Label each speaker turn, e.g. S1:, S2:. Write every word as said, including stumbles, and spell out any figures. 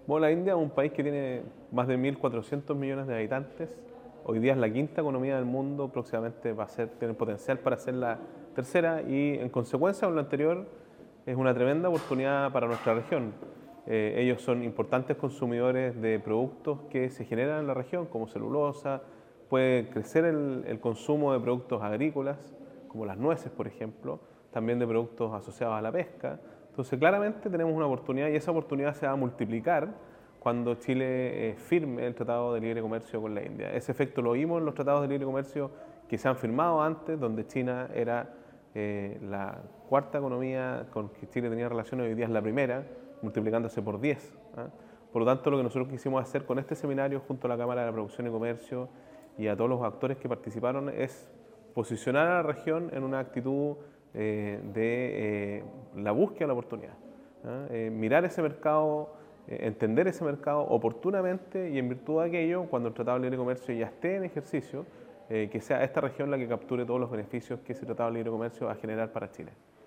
S1: Bueno, la India es un país que tiene más de mil cuatrocientos millones de habitantes. Hoy día es la quinta economía del mundo, próximamente va a ser, tiene el potencial para ser la tercera y en consecuencia con lo anterior es una tremenda oportunidad para nuestra región. Eh, ellos son importantes consumidores de productos que se generan en la región, como celulosa, puede crecer el, el consumo de productos agrícolas, como las nueces, por ejemplo, también de productos asociados a la pesca. Entonces, claramente tenemos una oportunidad y esa oportunidad se va a multiplicar cuando Chile eh, firme el Tratado de Libre Comercio con la India. Ese efecto lo vimos en los tratados de libre comercio que se han firmado antes, donde China era eh, la cuarta economía con que Chile tenía relaciones, hoy día es la primera, multiplicándose por diez. ¿eh? Por lo tanto, lo que nosotros quisimos hacer con este seminario junto a la Cámara de la Producción y Comercio y a todos los actores que participaron es posicionar a la región en una actitud eh, de eh, la búsqueda de la oportunidad. ¿eh? Eh, mirar ese mercado, eh, entender ese mercado oportunamente y en virtud de aquello, cuando el Tratado de Libre Comercio ya esté en ejercicio, eh, que sea esta región la que capture todos los beneficios que ese Tratado de Libre Comercio va a generar para Chile.